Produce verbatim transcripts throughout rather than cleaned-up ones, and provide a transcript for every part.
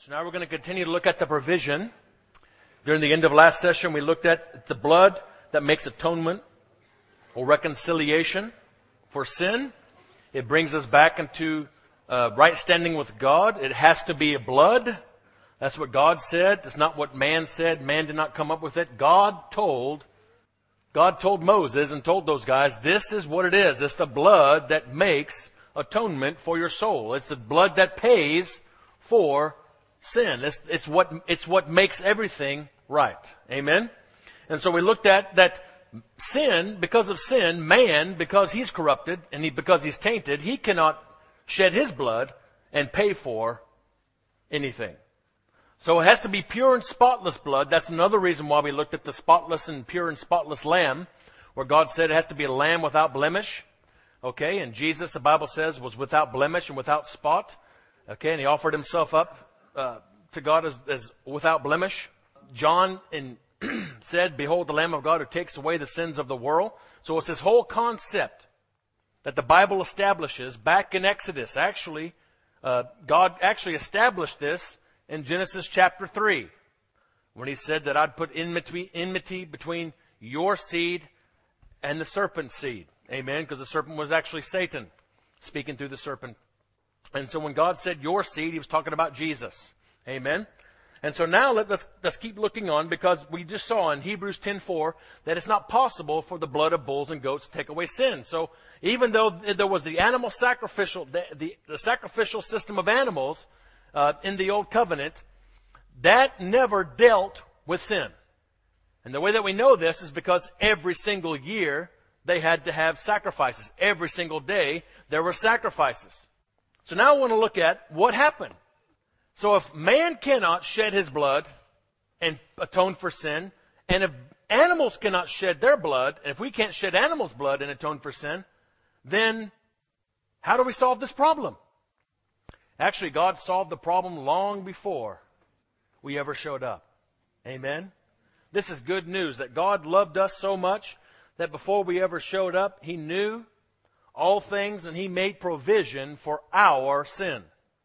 So now we're going to continue to look at the provision. During the end of last session, we looked at the blood that makes atonement or reconciliation for sin. It brings us back into uh, right standing with God. It has to be a blood. That's what God said. It's not what man said. Man did not come up with it. God told, God told Moses and told those guys, this is what it is. It's the blood that makes atonement for your soul. It's the blood that pays for sin. It's, it's what, it's what makes everything right. Amen? And so we looked at that sin, because of sin, man, because he's corrupted and he, because he's tainted, he cannot shed his blood and pay for anything. So it has to be pure and spotless blood. That's another reason why we looked at the spotless and pure and spotless lamb, where God said it has to be a lamb without blemish. Okay, and Jesus, the Bible says, was without blemish and without spot. Okay, and he offered himself up uh, to God as, as without blemish. John in, said, behold the Lamb of God who takes away the sins of the world. So it's this whole concept that the Bible establishes back in Exodus. Actually, uh, God actually established this in Genesis chapter three, when he said that I'd put enmity, enmity between your seed and the serpent's seed. Amen. Because the serpent was actually Satan speaking through the serpent. And so when God said your seed, he was talking about Jesus. Amen. And so now let, let's, let's keep looking on, because we just saw in Hebrews ten four that it's not possible for the blood of bulls and goats to take away sin. So even though there was the animal sacrificial, the, the, the sacrificial system of animals uh, in the Old Covenant, that never dealt with sin. And the way that we know this is because every single year they had to have sacrifices. Every single day there were sacrifices. So now I want to look at what happened. So if man cannot shed his blood and atone for sin, and if animals cannot shed their blood, and if we can't shed animals' blood and atone for sin, then how do we solve this problem? Actually, God solved the problem long before we ever showed up. Amen? This is good news, that God loved us so much that before we ever showed up, He knew all things and He made provision for our sin.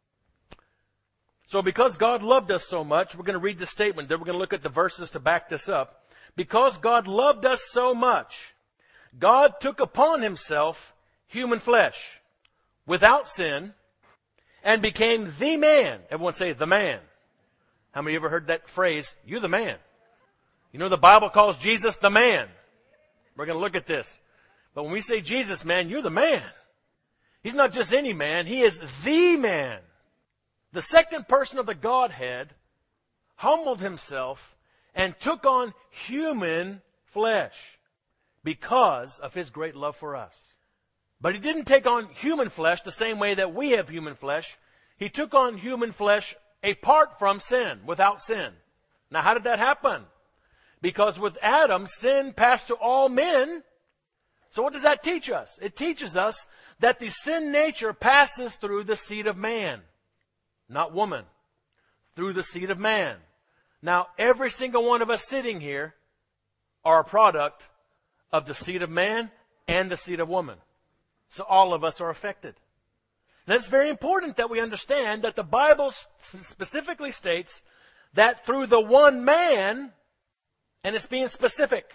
So because God loved us so much, we're going to read the statement, then we're going to look at the verses to back this up. Because God loved us so much, God took upon Himself human flesh without sin and became the man. Everyone say the man. How many of you ever heard that phrase, you the man? You know the Bible calls Jesus the man. We're going to look at this. But when we say Jesus, man, you're the man. He's not just any man. He is the man. The second person of the Godhead humbled Himself and took on human flesh because of His great love for us. But He didn't take on human flesh the same way that we have human flesh. He took on human flesh apart from sin, without sin. Now, how did that happen? Because with Adam, sin passed to all men. So what does that teach us? It teaches us that the sin nature passes through the seed of man, not woman, through the seed of man. Now, every single one of us sitting here are a product of the seed of man and the seed of woman. So all of us are affected. Now, it's very important that we understand that the Bible specifically states that through the one man, and it's being specific,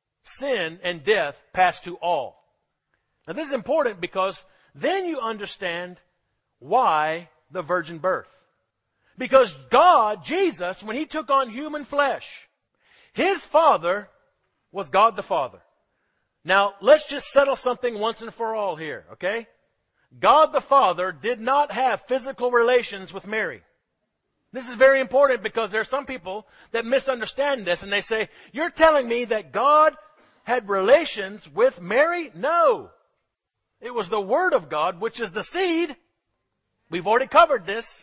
sin and death pass to all. Now, this is important because then you understand why the virgin birth. Because God, Jesus, when He took on human flesh, His Father was God the Father. Now, let's just settle something once and for all here, okay? God the Father did not have physical relations with Mary. This is very important because there are some people that misunderstand this and they say, you're telling me that God had relations with Mary? No. It was the Word of God, which is the seed. We've already covered this.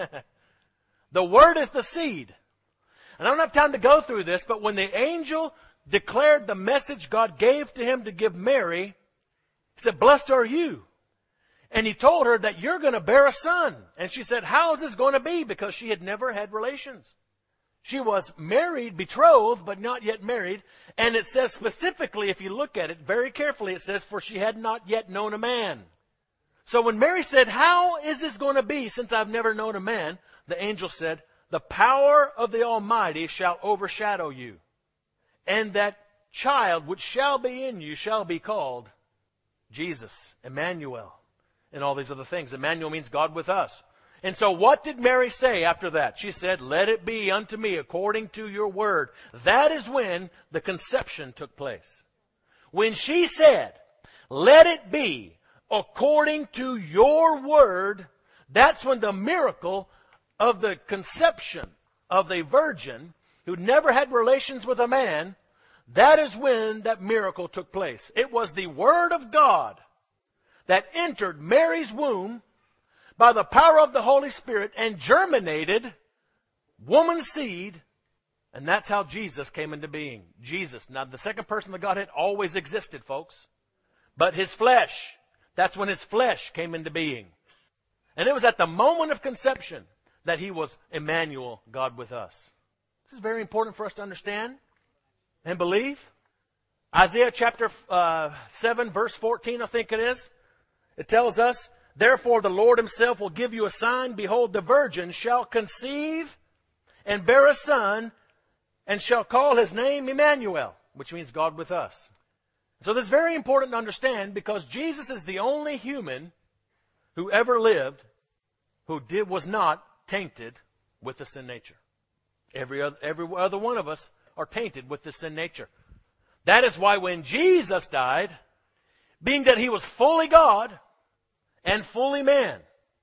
The Word is the seed. And I don't have time to go through this, but when the angel declared the message God gave to him to give Mary, He said, blessed are you. And He told her that you're going to bear a son. And she said, how is this going to be? Because she had never had relations. She was married, betrothed, but not yet married. And it says specifically, if you look at it very carefully, it says, for she had not yet known a man. So when Mary said, how is this going to be since I've never known a man? the angel said, the power of the Almighty shall overshadow you, and that child which shall be in you shall be called Jesus, Emmanuel, and all these other things. Emmanuel means God with us. And so what did Mary say after that? She said, let it be unto me according to your word. That is when the conception took place. When she said, let it be according to your word, that's when the miracle of the conception of a virgin who never had relations with a man, that is when that miracle took place. It was the word of God that entered Mary's womb by the power of the Holy Spirit and germinated woman's seed, and that's how Jesus came into being. Jesus. Now, the second person of the Godhead always existed, folks. But his flesh, that's when his flesh came into being. And it was at the moment of conception that he was Emmanuel, God with us. This is very important for us to understand and believe. Isaiah chapter uh, seven, verse fourteen, I think it is. It tells us, therefore the Lord himself will give you a sign. Behold, the virgin shall conceive and bear a son, and shall call his name Emmanuel, which means God with us. So this is very important to understand, because Jesus is the only human who ever lived who did was not tainted with the sin nature. Every other, every other one of us are tainted with the sin nature. That is why when Jesus died, being that he was fully God and fully man,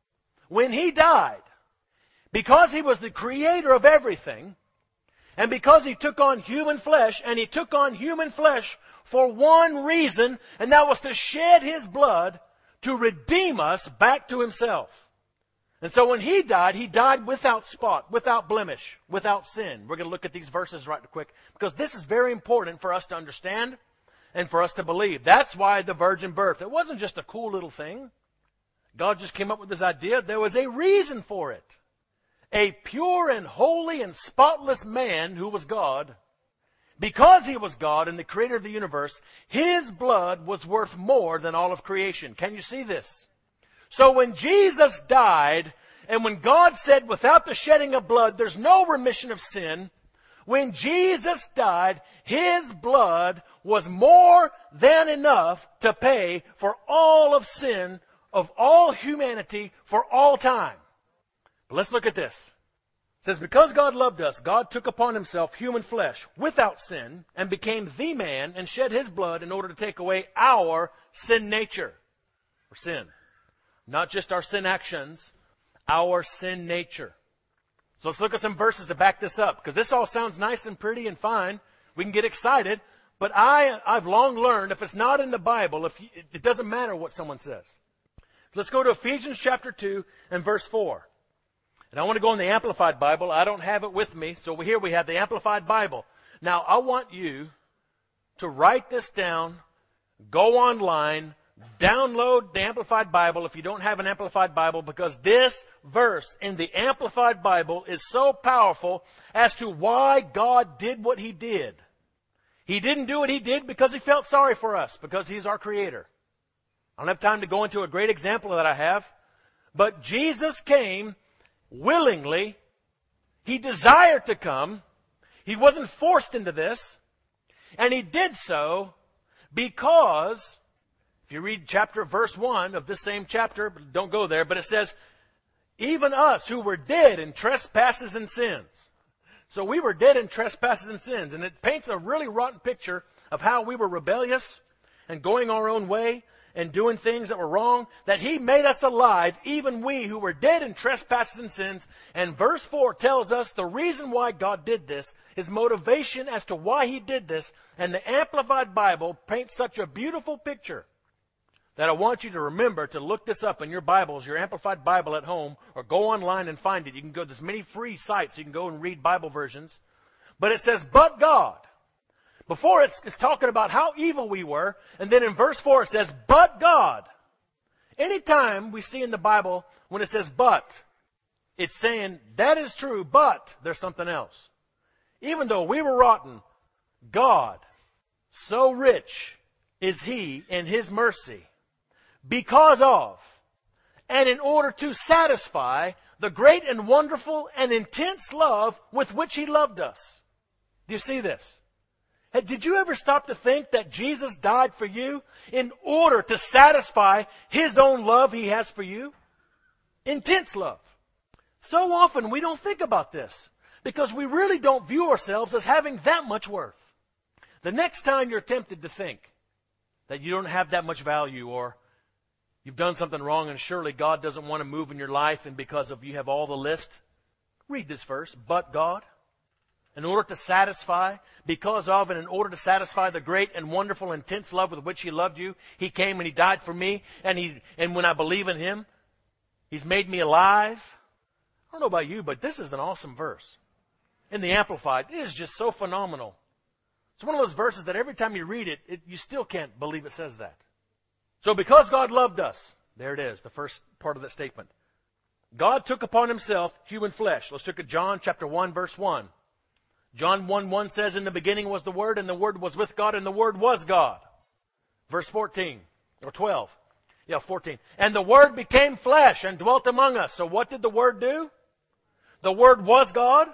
when he died, because he was the creator of everything, and because he took on human flesh, and he took on human flesh for one reason, and that was to shed his blood to redeem us back to himself. And so when he died, he died without spot, without blemish, without sin. We're going to look at these verses right quick, because this is very important for us to understand and for us to believe. That's why the virgin birth. It wasn't just a cool little thing. God just came up with this idea. There was a reason for it. A pure and holy and spotless man who was God. Because he was God and the creator of the universe, his blood was worth more than all of creation. Can you see this? So when Jesus died, and when God said without the shedding of blood there's no remission of sin, when Jesus died, his blood was more than enough to pay for all of sin of all humanity for all time. But let's look at this. It says, because God loved us, God took upon himself human flesh without sin and became the man and shed his blood in order to take away our sin nature, or sin. Not just our sin actions, our sin nature. So let's look at some verses to back this up, because this all sounds nice and pretty and fine. We can get excited, but I, I've long learned if it's not in the Bible, if you, it doesn't matter what someone says. Let's go to Ephesians chapter two and verse four. And I want to go in the Amplified Bible. I don't have it with me, so here we have the Amplified Bible. Now, I want you to write this down, go online, download the Amplified Bible if you don't have an Amplified Bible, because this verse in the Amplified Bible is so powerful as to why God did what he did. He didn't do what he did because he felt sorry for us, because he's our creator. I don't have time to go into a great example that I have, but Jesus came willingly. He desired to come. He wasn't forced into this, and he did so because, if you read chapter verse one of this same chapter, don't go there, but it says, even us who were dead in trespasses and sins. So we were dead in trespasses and sins, and it paints a really rotten picture of how we were rebellious and going our own way and doing things that were wrong, that he made us alive, even we who were dead in trespasses and sins. And verse four tells us the reason why God did this, his motivation as to why he did this. And the Amplified Bible paints such a beautiful picture that I want you to remember to look this up in your Bibles, your Amplified Bible at home, or go online and find it. You can go, there's many free sites you can go and read Bible versions. But it says, but God. Before it's, it's talking about how evil we were, and then in verse four it says, but God. Anytime we see in the Bible when it says but, it's saying that is true, but there's something else. Even though we were rotten, God, so rich is he in his mercy, because of, and in order to satisfy the great and wonderful and intense love with which He loved us. Do you see this? Hey, did you ever stop to think that Jesus died for you in order to satisfy His own love He has for you? Intense love. So often we don't think about this because we really don't view ourselves as having that much worth. The next time you're tempted to think that you don't have that much value or you've done something wrong and surely God doesn't want to move in your life and because of you have all the list, read this verse. But God, in order to satisfy, because of and in order to satisfy the great and wonderful intense love with which He loved you, He came and He died for me, and He and when I believe in Him, He's made me alive. I don't know about you, but this is an awesome verse. In the Amplified, it is just so phenomenal. It's one of those verses that every time you read it, it you still can't believe it says that. So because God loved us, there it is, the first part of that statement. God took upon Himself human flesh. Let's look at John chapter one, verse one. John one one says, in the beginning was the Word, and the Word was with God, and the Word was God. Verse fourteen, or twelve. Yeah, fourteen. And the Word became flesh and dwelt among us. So what did the Word do? The Word was God.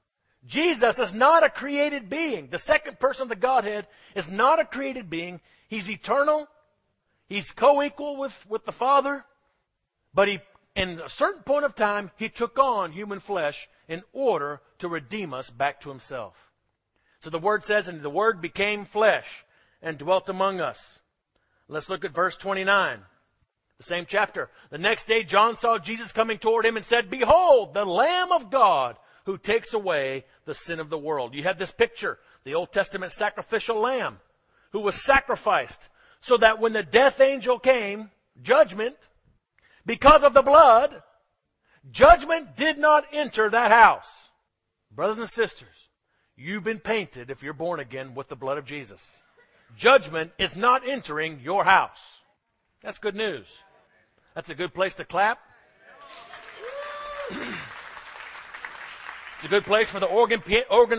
Jesus is not a created being. The second person of the Godhead is not a created being. He's eternal. He's co-equal with, with the Father. But he, in a certain point of time, He took on human flesh in order to redeem us back to Himself. So the Word says, and the Word became flesh and dwelt among us. Let's look at verse twenty-nine. The same chapter. The next day John saw Jesus coming toward him and said, behold, the Lamb of God who takes away the sin of the world. You have this picture, the Old Testament sacrificial lamb who was sacrificed so that when the death angel came, judgment, because of the blood, judgment did not enter that house. Brothers and sisters, you've been painted, if you're born again, with the blood of Jesus. Judgment is not entering your house. That's good news. That's a good place to clap. It's a good place for the organ organ.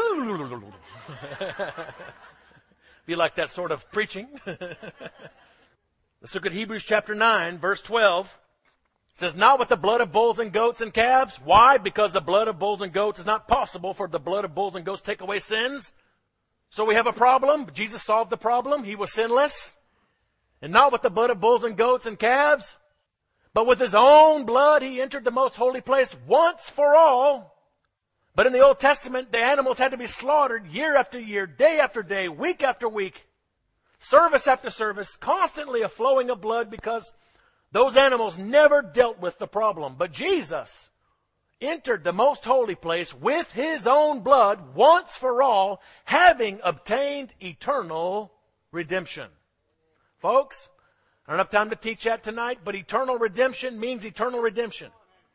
Be like that sort of preaching. Let's look at Hebrews chapter nine, verse twelve. It says, not with the blood of bulls and goats and calves. Why? Because the blood of bulls and goats is not possible for the blood of bulls and goats to take away sins. So we have a problem. Jesus solved the problem. He was sinless. And not with the blood of bulls and goats and calves, but with His own blood He entered the most holy place once for all. But in the Old Testament, the animals had to be slaughtered year after year, day after day, week after week, service after service, constantly a flowing of blood because those animals never dealt with the problem. But Jesus entered the most holy place with His own blood once for all, having obtained eternal redemption. Folks, I don't have time to teach that tonight, but eternal redemption means eternal redemption.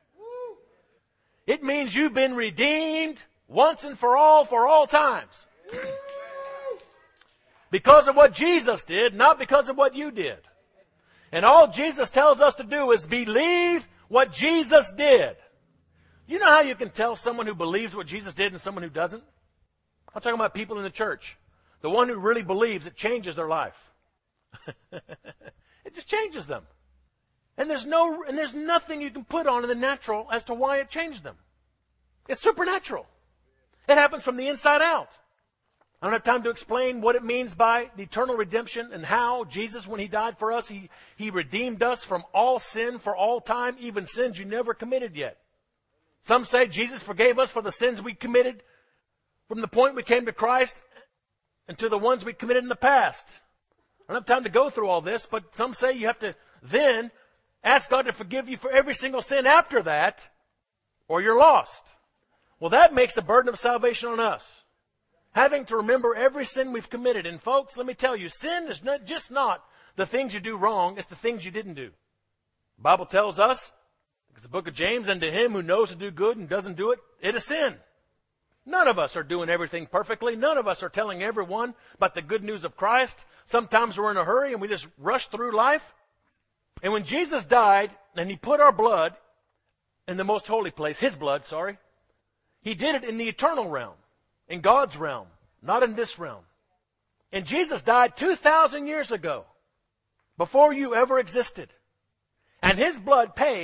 It means you've been redeemed once and for all, for all times. Because of what Jesus did, not because of what you did. And all Jesus tells us to do is believe what Jesus did. You know how you can tell someone who believes what Jesus did and someone who doesn't? I'm talking about people in the church. The one who really believes, it changes their life. It just changes them. And there's no, and there's nothing you can put on in the natural as to why it changed them. It's supernatural. It happens from the inside out. I don't have time to explain what it means by the eternal redemption and how Jesus, when He died for us, He, He redeemed us from all sin for all time, even sins you never committed yet. Some say Jesus forgave us for the sins we committed from the point we came to Christ and to the ones we committed in the past. I don't have time to go through all this, but some say you have to then ask God to forgive you for every single sin after that, or you're lost. Well, that makes the burden of salvation on us. Having to remember every sin we've committed. And folks, let me tell you, sin is not just not the things you do wrong, it's the things you didn't do. The Bible tells us, it's the book of James, and to him who knows to do good and doesn't do it, it is sin. None of us are doing everything perfectly. None of us are telling everyone about the good news of Christ. Sometimes we're in a hurry and we just rush through life. And when Jesus died and He put our blood in the most holy place, His blood, sorry, He did it in the eternal realm, in God's realm, not in this realm. And Jesus died two thousand years ago, before you ever existed. And His blood paid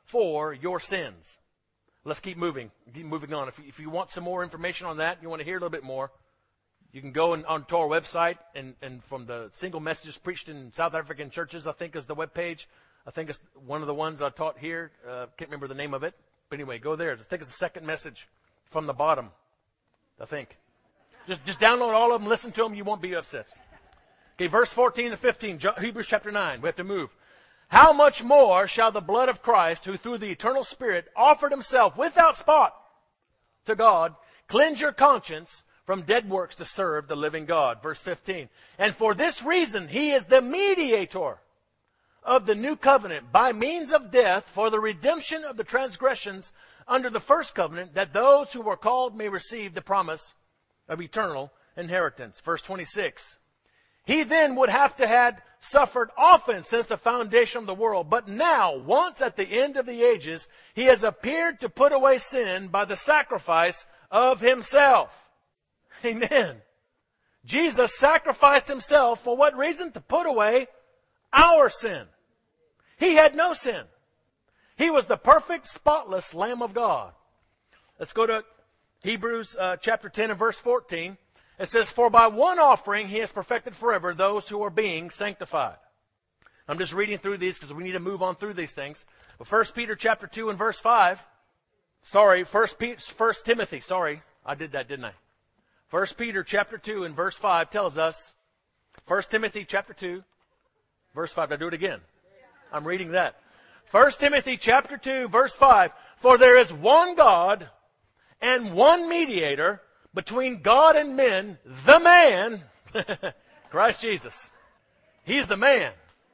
for your sins. Let's keep moving. Keep moving on. If you, if you want some more information on that, you want to hear a little bit more, you can go in, onto our website, and, and from the single messages preached in South African churches, I think is the webpage. I think it's one of the ones I taught here. Uh, can't remember the name of it. But anyway, go there. I think it's the second message from the bottom, I think. Just, just download all of them, listen to them, you won't be upset. Okay, verse fourteen to fifteen, Hebrews chapter nine. We have to move. How much more shall the blood of Christ, who through the eternal Spirit offered himself without spot to God, cleanse your conscience from dead works to serve the living God. Verse fifteen. And for this reason he is the mediator of the new covenant by means of death for the redemption of the transgressions under the first covenant, that those who were called may receive the promise of eternal inheritance. Verse twenty-six. He then would have to had suffered often since the foundation of the world, but now, once at the end of the ages, he has appeared to put away sin by the sacrifice of himself. Amen. Jesus sacrificed himself for what reason? To put away our sin. He had no sin. He was the perfect, spotless Lamb of God. Let's go to Hebrews uh, chapter ten and verse fourteen. It says, for by one offering he has perfected forever those who are being sanctified. I'm just reading through these because we need to move on through these things. But First Peter chapter two and verse five. Sorry, First, Pe- First Timothy. Sorry, I did that, didn't I? First Peter chapter two and verse five tells us, First Timothy chapter two, verse five. Did I do it again? I'm reading that. First Timothy chapter two, verse five. For there is one God and one mediator between God and men, the man, Christ Jesus. He's the man.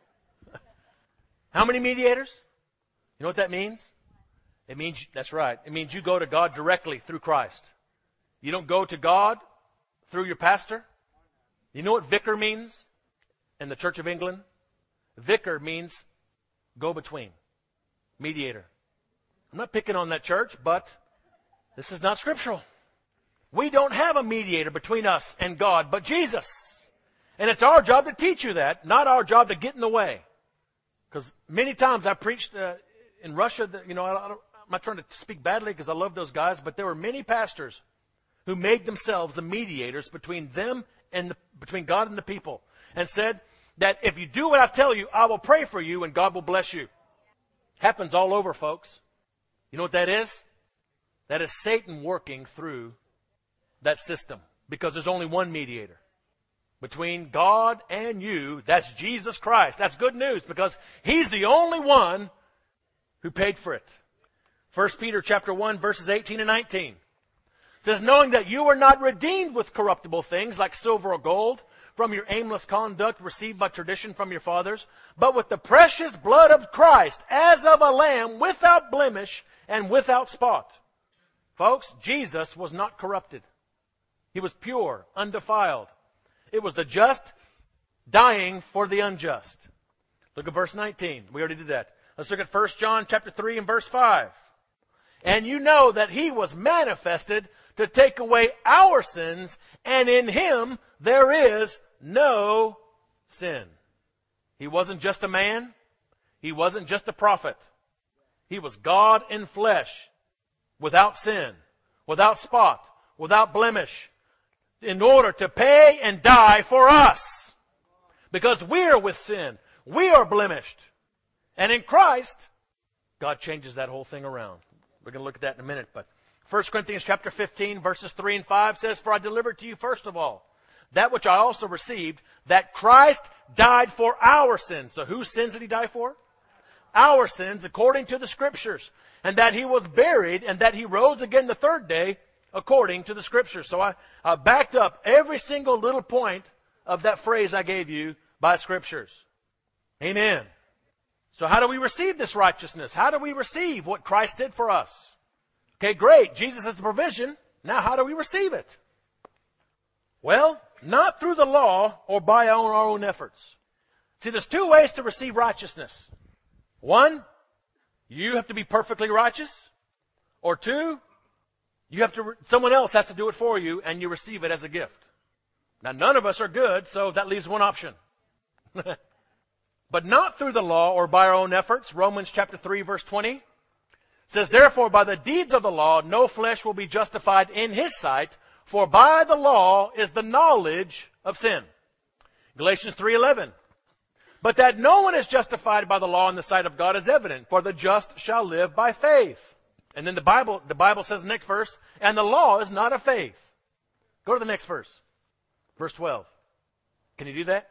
How many mediators? You know what that means? It means, that's right, it means you go to God directly through Christ. You don't go to God through your pastor. You know what vicar means in the Church of England? Vicar means go-between, mediator. I'm not picking on that church, but this is not scriptural. We don't have a mediator between us and God, but Jesus. And it's our job to teach you that, not our job to get in the way. Because many times I preached uh, in Russia, that, you know, I, I don't, I'm not trying to speak badly because I love those guys, but there were many pastors who made themselves the mediators between them and the, between God and the people, and said that if you do what I tell you, I will pray for you and God will bless you. Happens all over, folks. You know what that is? That is Satan working through that system, because there's only one mediator between God and you. That's Jesus Christ. That's good news, because he's the only one who paid for it. First Peter chapter one, verses eighteen and nineteen says, knowing that you are not redeemed with corruptible things like silver or gold from your aimless conduct received by tradition from your fathers, but with the precious blood of Christ, as of a lamb without blemish and without spot. Folks, Jesus was not corrupted. He was pure, undefiled. It was the just dying for the unjust. Look at verse nineteen. We already did that. Let's look at First John chapter three and verse five. And you know that he was manifested to take away our sins, and in him there is no sin. He wasn't just a man. He wasn't just a prophet. He was God in flesh, without sin, without spot, without blemish, in order to pay and die for us. Because we are with sin. We are blemished. And in Christ, God changes that whole thing around. We're going to look at that in a minute. But First Corinthians chapter fifteen, verses three and five says, for I delivered to you first of all that which I also received, that Christ died for our sins. So whose sins did he die for? Our sins, according to the Scriptures. And that he was buried, and that he rose again the third day, according to the Scriptures. So I, I backed up every single little point of that phrase I gave you by Scriptures. Amen. So how do we receive this righteousness? How do we receive what Christ did for us? Okay, great. Jesus is the provision. Now how do we receive it? Well, not through the law or by our own, our own efforts. See, there's two ways to receive righteousness. One, you have to be perfectly righteous. Or two, you have to, someone else has to do it for you, and you receive it as a gift. Now, none of us are good, so that leaves one option. But not through the law or by our own efforts. Romans chapter three, verse twenty. says, therefore, by the deeds of the law, no flesh will be justified in his sight, for by the law is the knowledge of sin. Galatians three eleven. But that no one is justified by the law in the sight of God is evident, for the just shall live by faith. And then the Bible, the Bible says, next verse, and the law is not of faith. Go to the next verse. Verse twelve. Can you do that?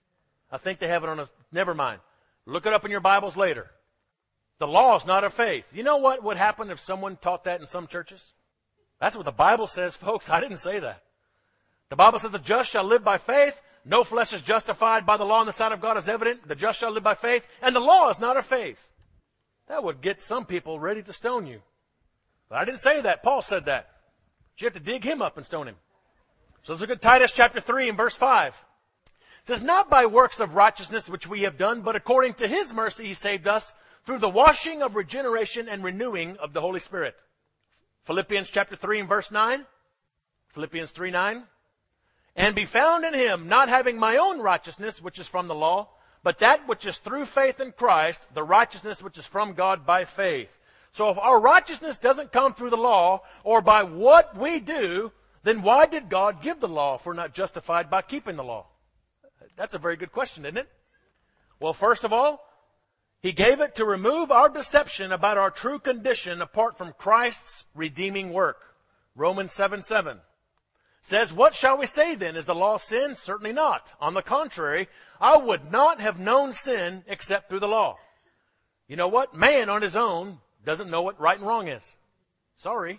I think they have it on a, never mind. Look it up in your Bibles later. The law is not of faith. You know what would happen if someone taught that in some churches? That's what the Bible says, folks. I didn't say that. The Bible says the just shall live by faith. No flesh is justified by the law in the sight of God is evident. The just shall live by faith. And the law is not of faith. That would get some people ready to stone you. But I didn't say that. Paul said that. But you have to dig him up and stone him. So let's look at Titus chapter three and verse five. It says, not by works of righteousness which we have done, but according to his mercy he saved us through the washing of regeneration and renewing of the Holy Spirit. Philippians chapter three and verse nine. Philippians three nine. And be found in him, not having my own righteousness, which is from the law, but that which is through faith in Christ, the righteousness which is from God by faith. So if our righteousness doesn't come through the law or by what we do, then why did God give the law if we're not justified by keeping the law? That's a very good question, isn't it? Well, first of all, he gave it to remove our deception about our true condition apart from Christ's redeeming work. Romans seven seven says, what shall we say then? Is the law sin? Certainly not. On the contrary, I would not have known sin except through the law. You know what? Man on his own doesn't know what right and wrong is. Sorry.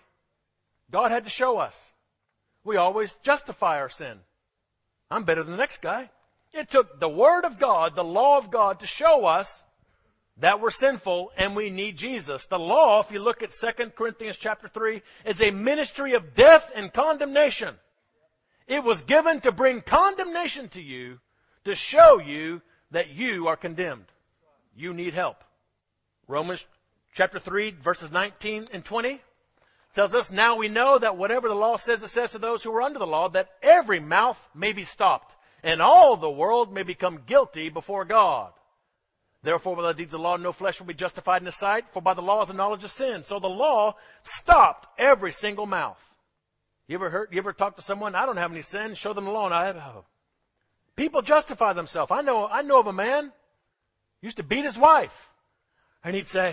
God had to show us. We always justify our sin. I'm better than the next guy. It took the Word of God, the law of God, to show us that we're sinful and we need Jesus. The law, if you look at Second Corinthians chapter three, is a ministry of death and condemnation. It was given to bring condemnation to you, to show you that you are condemned. You need help. Romans chapter three, verses nineteen and twenty tells us, now we know that whatever the law says, it says to those who are under the law, that every mouth may be stopped, and all the world may become guilty before God. Therefore, by the deeds of the law, no flesh will be justified in his sight, for by the law is the knowledge of sin. So the law stopped every single mouth. You ever heard, you ever talk to someone, I don't have any sin, show them the law, and I have, oh. People justify themselves. I know, I know of a man, used to beat his wife. And he'd say,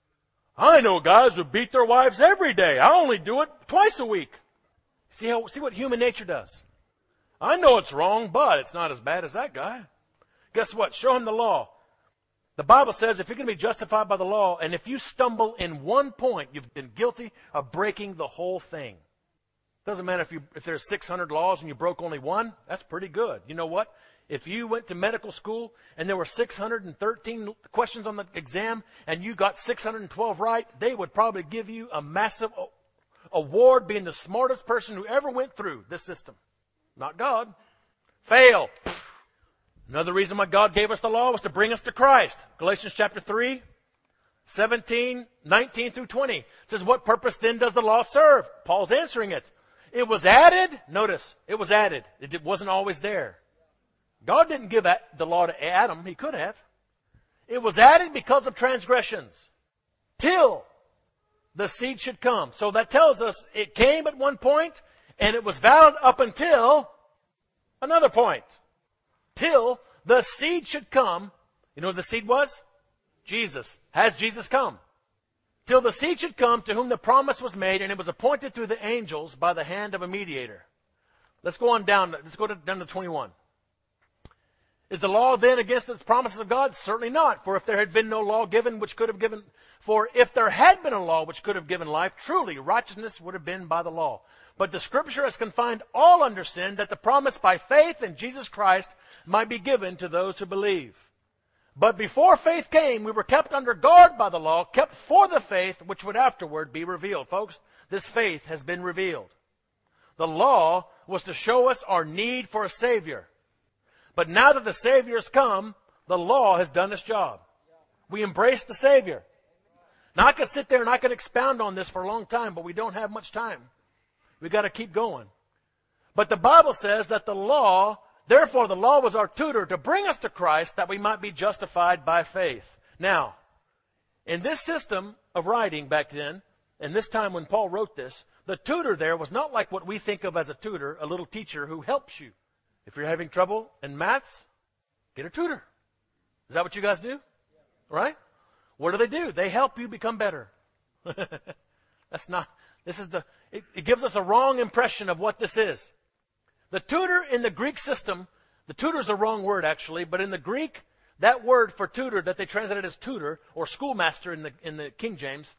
I know guys who beat their wives every day. I only do it twice a week. See how, see what human nature does. I know it's wrong, but it's not as bad as that guy. Guess what? Show him the law. The Bible says if you're going to be justified by the law, and if you stumble in one point, you've been guilty of breaking the whole thing. Doesn't matter if you if there's six hundred laws and you broke only one. That's pretty good. You know what? If you went to medical school and there were six hundred thirteen questions on the exam and you got six hundred twelve right, they would probably give you a massive award being the smartest person who ever went through this system. Not God. Fail. Another reason why God gave us the law was to bring us to Christ. Galatians chapter three, seventeen, nineteen through twenty says, what purpose then does the law serve? Paul's answering it. It was added. Notice, it was added. It wasn't always there. God didn't give the law to Adam. He could have. It was added because of transgressions. Till the seed should come. So that tells us it came at one point and it was valid up until another point. Till the seed should come. You know what the seed was? Jesus. Has Jesus come? Till the seed should come to whom the promise was made, and it was appointed through the angels by the hand of a mediator. Let's go on down. Let's go to, down to twenty-one. Is the law then against the promises of God? Certainly not. For if there had been no law given which could have given, for if there had been a law which could have given life, truly righteousness would have been by the law. But the Scripture has confined all under sin, that the promise by faith in Jesus Christ might be given to those who believe. But before faith came, we were kept under guard by the law, kept for the faith which would afterward be revealed. Folks, this faith has been revealed. The law was to show us our need for a Savior. But now that the Savior has come, the law has done its job. We embrace the Savior. Now I could sit there and I could expound on this for a long time, but we don't have much time. We've got to keep going. But the Bible says that the law, therefore the law was our tutor to bring us to Christ that we might be justified by faith. Now, In this system of writing back then, and this time when Paul wrote this, the tutor there was not like what we think of as a tutor, a little teacher who helps you. If you're having trouble in maths, get a tutor. Is that what you guys do? Right? What do they do? They help you become better. That's not, this is the, it, it gives us a wrong impression of what this is. The tutor in the Greek system, the tutor is a wrong word actually, but in the Greek, that word for tutor that they translated as tutor or schoolmaster in the, in the King James,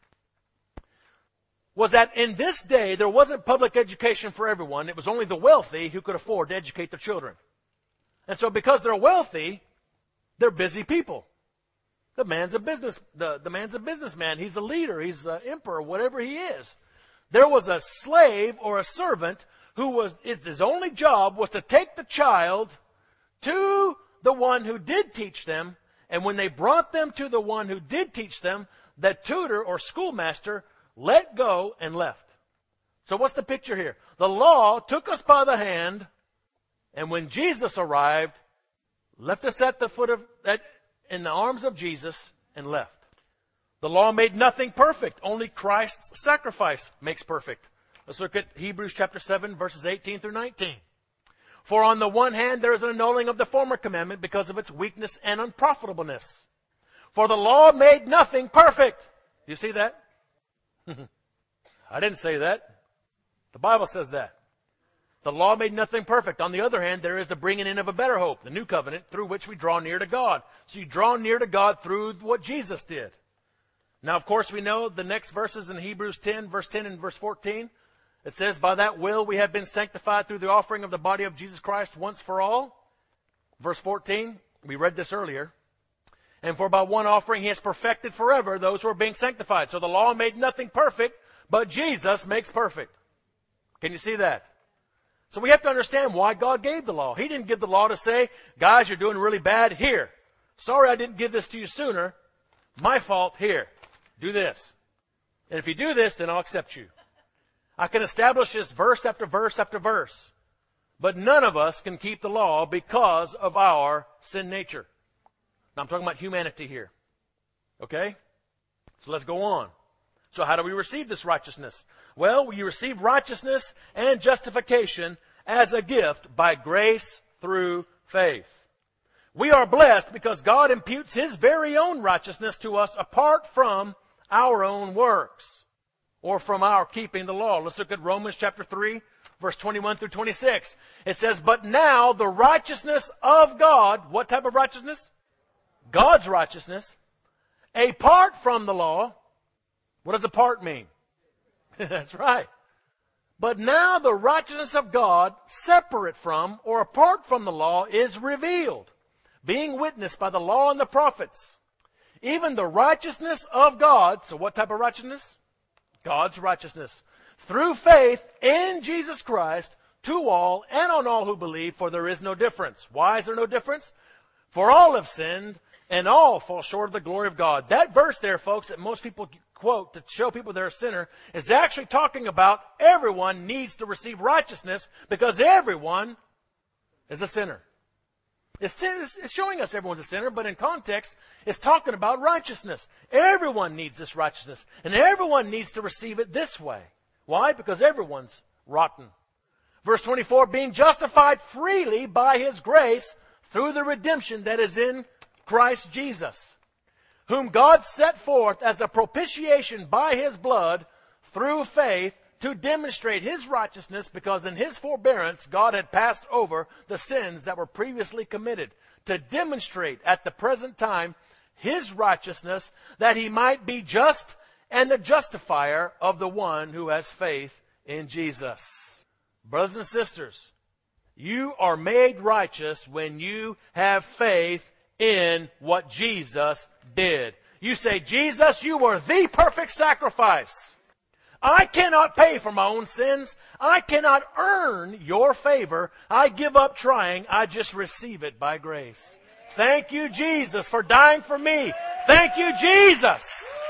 was that in this day there wasn't public education for everyone. It was only the wealthy who could afford to educate their children. And so because they're wealthy, they're busy people. The man's a business, the, the man's a businessman. He's a leader. He's the emperor, whatever he is. There was a slave or a servant who was, his only job was to take the child to the one who did teach them. And when they brought them to the one who did teach them, that tutor or schoolmaster let go and left. So what's the picture here? The law took us by the hand, and when Jesus arrived, left us at the foot of, at, in the arms of Jesus and left. The law made nothing perfect. Only Christ's sacrifice makes perfect. Let's look at Hebrews chapter seven, verses eighteen through nineteen. For on the one hand, there is an annulling of the former commandment because of its weakness and unprofitableness. For the law made nothing perfect. Do you see that? I didn't say that. The Bible says that. The law made nothing perfect. On the other hand, there is the bringing in of a better hope, the new covenant, through which we draw near to God. So you draw near to God through what Jesus did. Now, of course, we know the next verses in Hebrews ten, verse ten and verse fourteen. It says, by that will we have been sanctified through the offering of the body of Jesus Christ once for all. Verse fourteen, we read this earlier. And for by one offering he has perfected forever those who are being sanctified. So the law made nothing perfect, but Jesus makes perfect. Can you see that? So we have to understand why God gave the law. He didn't give the law to say, guys, you're doing really bad. Here. Sorry I didn't give this to you sooner. My fault. Here. Do this. And if you do this, then I'll accept you. I can establish this verse after verse after verse. But none of us can keep the law because of our sin nature. Now I'm talking about humanity here. Okay? So let's go on. So how do we receive this righteousness? Well, you receive righteousness and justification as a gift by grace through faith. We are blessed because God imputes His very own righteousness to us apart from our own works or from our keeping the law. Let's look at Romans chapter three, verse twenty-one through twenty-six. It says, but now the righteousness of God, what type of righteousness? God's righteousness, apart from the law. What does apart mean? That's right. But now the righteousness of God, separate from or apart from the law, is revealed, being witnessed by the law and the prophets. Even the righteousness of God, so what type of righteousness? God's righteousness. Through faith in Jesus Christ, to all and on all who believe, for there is no difference. Why is there no difference? For all have sinned, and all fall short of the glory of God. That verse there, folks, that most people quote to show people they're a sinner, is actually talking about everyone needs to receive righteousness because everyone is a sinner. It's, it's showing us everyone's a sinner, but in context, it's talking about righteousness. Everyone needs this righteousness, and everyone needs to receive it this way. Why? Because everyone's rotten. Verse twenty-four, being justified freely by His grace through the redemption that is in Christ Jesus, whom God set forth as a propitiation by His blood through faith to demonstrate His righteousness, because in His forbearance God had passed over the sins that were previously committed, to demonstrate at the present time His righteousness, that He might be just and the justifier of the one who has faith in Jesus. Brothers and sisters, you are made righteous when you have faith in what Jesus did. You say, Jesus, you were the perfect sacrifice. I cannot pay for my own sins. I cannot earn your favor. I give up trying. I just receive it by grace. Thank you, Jesus, for dying for me. Thank you, Jesus.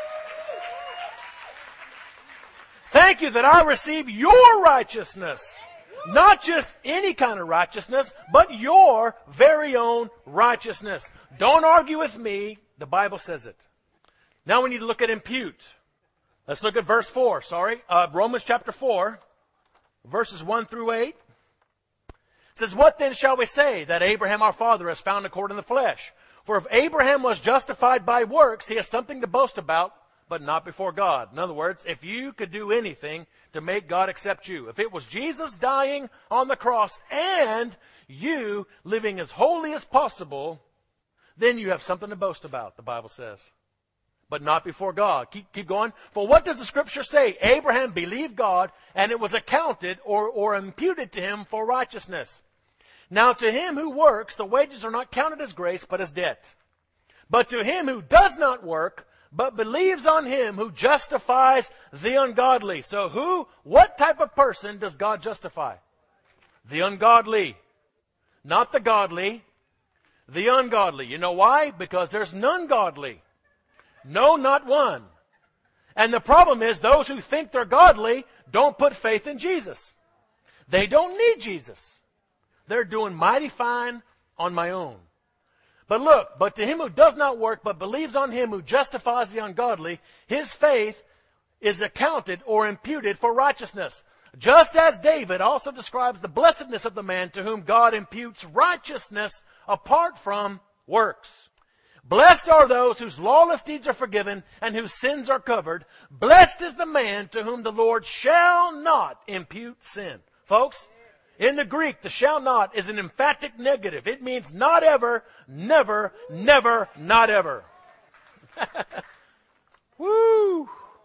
Thank you that I receive your righteousness. Not just any kind of righteousness, but your very own righteousness. Don't argue with me. The Bible says it. Now we need to look at impute. Let's look at verse four, sorry. Uh, Romans chapter four, verses one through eight. It says, what then shall we say that Abraham our father has found according to the flesh? For if Abraham was justified by works, he has something to boast about, but not before God. In other words, if you could do anything to make God accept you, if it was Jesus dying on the cross and you living as holy as possible, then you have something to boast about, the Bible says. But not before God. Keep, keep going. For what does the scripture say? Abraham believed God, and it was accounted or, or imputed to him for righteousness. Now to him who works, the wages are not counted as grace, but as debt. But to him who does not work, but believes on him who justifies the ungodly. So who, what type of person does God justify? The ungodly. Not the godly. The ungodly. You know why? Because there's none godly. No, not one. And the problem is those who think they're godly don't put faith in Jesus. They don't need Jesus. They're doing mighty fine on my own. But look, but to him who does not work, but believes on him who justifies the ungodly, his faith is accounted or imputed for righteousness. Just as David also describes the blessedness of the man to whom God imputes righteousness apart from works. Blessed are those whose lawless deeds are forgiven and whose sins are covered. Blessed is the man to whom the Lord shall not impute sin. Folks, in the Greek, the shall not is an emphatic negative. It means not ever, never, never, not ever. Woo!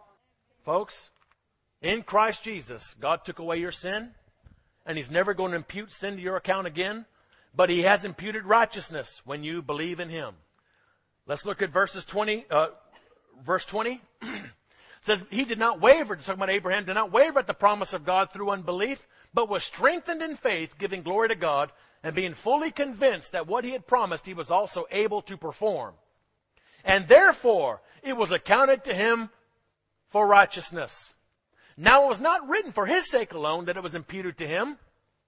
Folks, in Christ Jesus, God took away your sin, and He's never going to impute sin to your account again, but He has imputed righteousness when you believe in Him. Let's look at verses twenty, uh, verse twenty. It says, he did not waver, talking about Abraham, did not waver at the promise of God through unbelief, but was strengthened in faith, giving glory to God, and being fully convinced that what he had promised he was also able to perform. And therefore, it was accounted to him for righteousness. Now it was not written for his sake alone that it was imputed to him,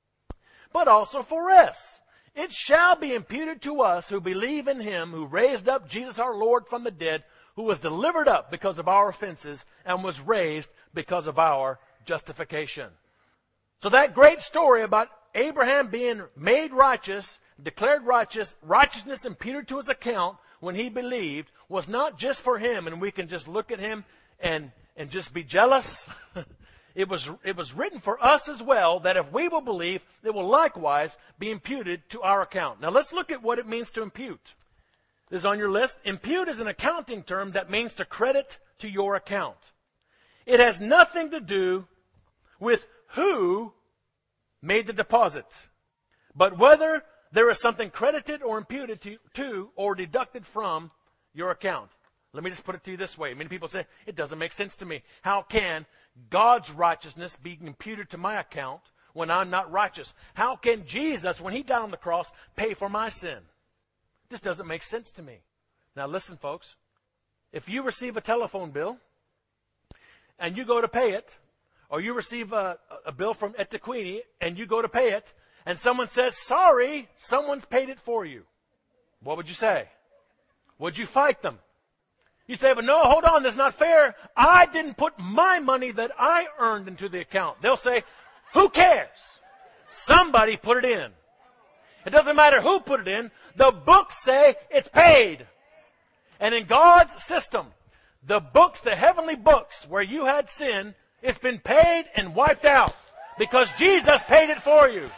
but also for us. It shall be imputed to us who believe in him who raised up Jesus our Lord from the dead, who was delivered up because of our offenses and was raised because of our justification. So that great story about Abraham being made righteous, declared righteous, righteousness imputed to his account when he believed, was not just for him and we can just look at him and, and just be jealous. It was, it was written for us as well, that if we will believe, it will likewise be imputed to our account. Now let's look at what it means to impute. This is on your list. Impute is an accounting term that means to credit to your account. It has nothing to do with who made the deposit, but whether there is something credited or imputed to, to or deducted from your account. Let me just put it to you this way. Many people say, it doesn't make sense to me. How can God's righteousness be imputed to my account when I'm not righteous? How can Jesus, when he died on the cross, pay for my sin? This doesn't make sense to me. Now listen, folks. If you receive a telephone bill and you go to pay it, or you receive a, a bill from Etiquini and you go to pay it, and someone says, sorry, someone's paid it for you, what would you say? Would you fight them? You say, but no, hold on, that's not fair. I didn't put my money that I earned into the account. They'll say, who cares? Somebody put it in. It doesn't matter who put it in. The books say it's paid. And in God's system, the books, the heavenly books where you had sin, it's been paid and wiped out because Jesus paid it for you.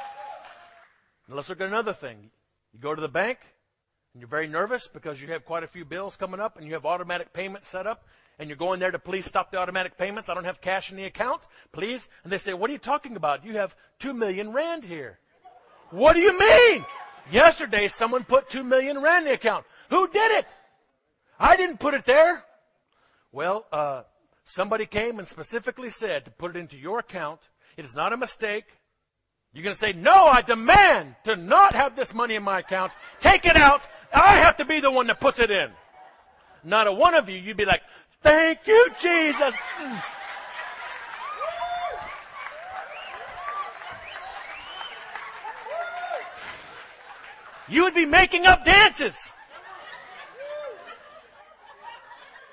Now let's look at another thing. You go to the bank and you're very nervous because you have quite a few bills coming up and you have automatic payments set up and you're going there to please stop the automatic payments. I don't have cash in the account, please. And they say, what are you talking about? You have two million rand here. What do you mean? Yesterday someone put two million rand in the account. Who did it? I didn't put it there. Well, uh, somebody came and specifically said to put it into your account. It is not a mistake. You're going to say, no, I demand to not have this money in my account. Take it out. I have to be the one that puts it in. Not a one of you, you'd be like, thank you, Jesus. You would be making up dances.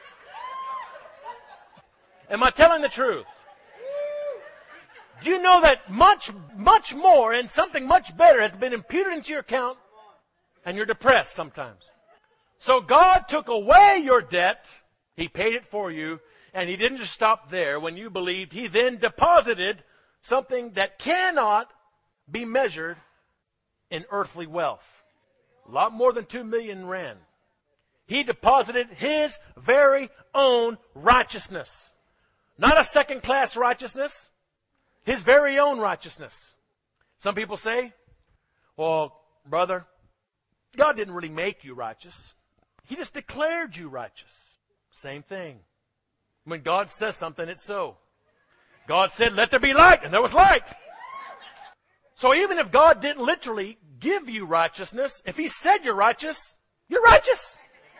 Am I telling the truth? Do you know that much, much more and something much better has been imputed into your account, and you're depressed sometimes? So God took away your debt. He paid it for you, and He didn't just stop there. When you believed, He then deposited something that cannot be measured in earthly wealth. A lot more than two million rand. He deposited His very own righteousness. Not a second-class righteousness. His very own righteousness. Some people say, well, brother, God didn't really make you righteous. He just declared you righteous. Same thing. When God says something, it's so. God said, let there be light, and there was light. So even if God didn't literally give you righteousness, if He said you're righteous, you're righteous.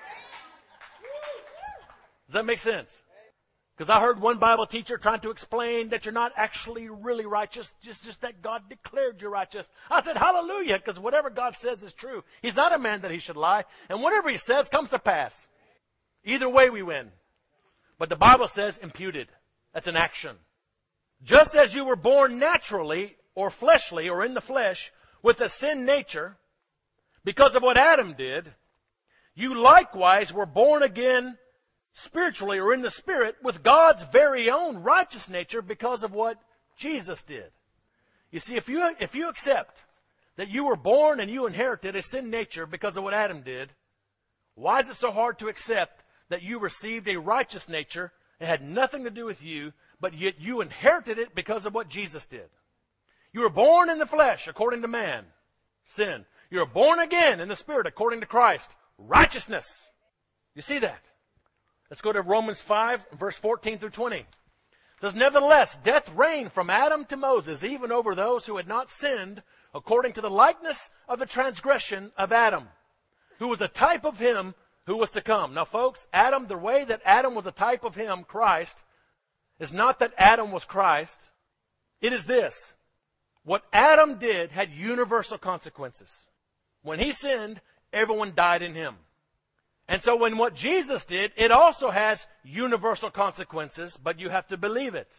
Does that make sense? Because I heard one Bible teacher trying to explain that you're not actually really righteous, just, just that God declared you righteous. I said, hallelujah, because whatever God says is true. He's not a man that He should lie, and whatever He says comes to pass. Either way we win. But the Bible says imputed. That's an action. Just as you were born naturally or fleshly or in the flesh with a sin nature, because of what Adam did, you likewise were born again spiritually or in the Spirit with God's very own righteous nature because of what Jesus did. You see, if you, if you accept that you were born and you inherited a sin nature because of what Adam did, why is it so hard to accept that you received a righteous nature? It had nothing to do with you, but yet you inherited it because of what Jesus did. You were born in the flesh according to man, sin. You were born again in the Spirit according to Christ, righteousness. You see that? Let's go to Romans five, verse fourteen through twenty. It says, nevertheless, death reigned from Adam to Moses, even over those who had not sinned, according to the likeness of the transgression of Adam, who was a type of him who was to come. Now, folks, Adam, the way that Adam was a type of him, Christ, is not that Adam was Christ. It is this. What Adam did had universal consequences. When he sinned, everyone died in him. And so when what Jesus did, it also has universal consequences, but you have to believe it.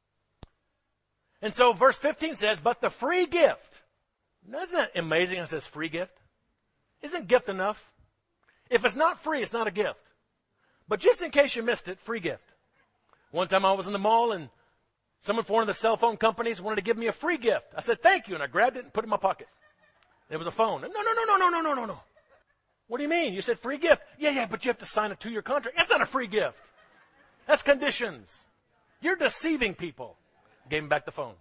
And so verse fifteen says, but the free gift. Now, isn't that amazing? It says free gift. Isn't gift enough? If it's not free, it's not a gift. But just in case you missed it, free gift. One time I was in the mall and someone from one of the cell phone companies wanted to give me a free gift. I said, thank you. And I grabbed it and put it in my pocket. It was a phone. No, no, no, no, no, no, no, no, no. What do you mean? You said free gift. Yeah, yeah, but you have to sign a two-year contract. That's not a free gift. That's conditions. You're deceiving people. Gave him back the phone.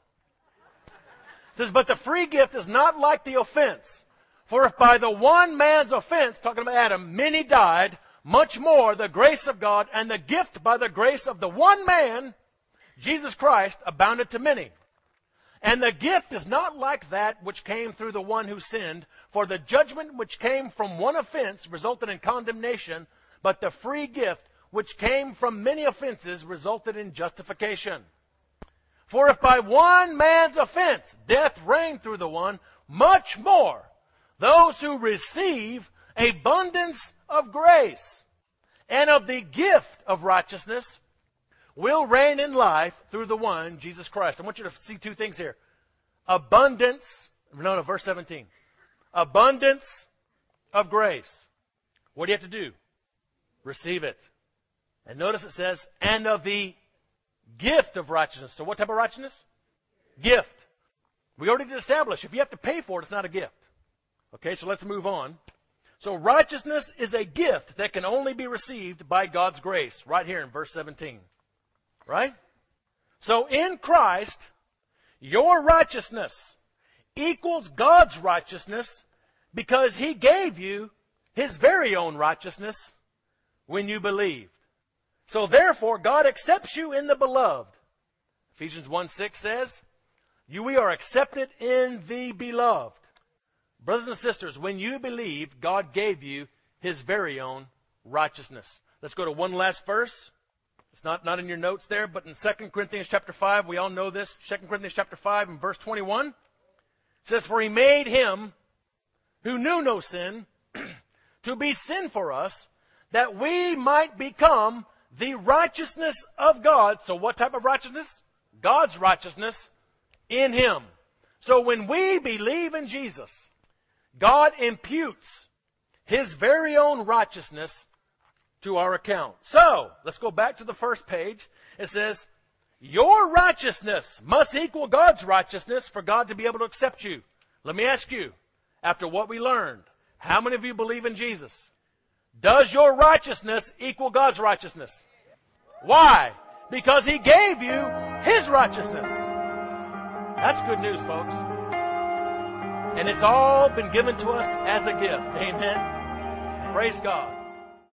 It says, but the free gift is not like the offense. For if by the one man's offense, talking about Adam, many died, much more the grace of God and the gift by the grace of the one man, Jesus Christ, abounded to many. And the gift is not like that which came through the one who sinned, for the judgment which came from one offense resulted in condemnation, but the free gift which came from many offenses resulted in justification. For if by one man's offense death reigned through the one, much more those who receive abundance of grace and of the gift of righteousness will reign in life through the one, Jesus Christ. I want you to see two things here. Abundance, no, no, verse seventeen. Abundance of grace. What do you have to do? Receive it. And notice it says, and of the gift of righteousness. So what type of righteousness? Gift. We already did establish, if you have to pay for it, it's not a gift. Okay, so let's move on. So righteousness is a gift that can only be received by God's grace, right here in verse seventeen. Right? So in Christ, your righteousness equals God's righteousness because He gave you His very own righteousness when you believed. So therefore, God accepts you in the beloved. Ephesians one six says, you, we are accepted in the beloved. Brothers and sisters, when you believe, God gave you His very own righteousness. Let's go to one last verse. It's not, not in your notes there, but in Second Corinthians chapter five, we all know this. Second Corinthians chapter five and verse twenty-one. It says, for He made Him who knew no sin to be sin for us, that we might become the righteousness of God. So what type of righteousness? God's righteousness in him. So when we believe in Jesus, God imputes his very own righteousness to our account. So, let's go back to the first page. It says, your righteousness must equal God's righteousness for God to be able to accept you. Let me ask you, after what we learned, how many of you believe in Jesus? Does your righteousness equal God's righteousness? Why? Because he gave you his righteousness. That's good news, folks. And it's all been given to us as a gift. Amen. Praise God.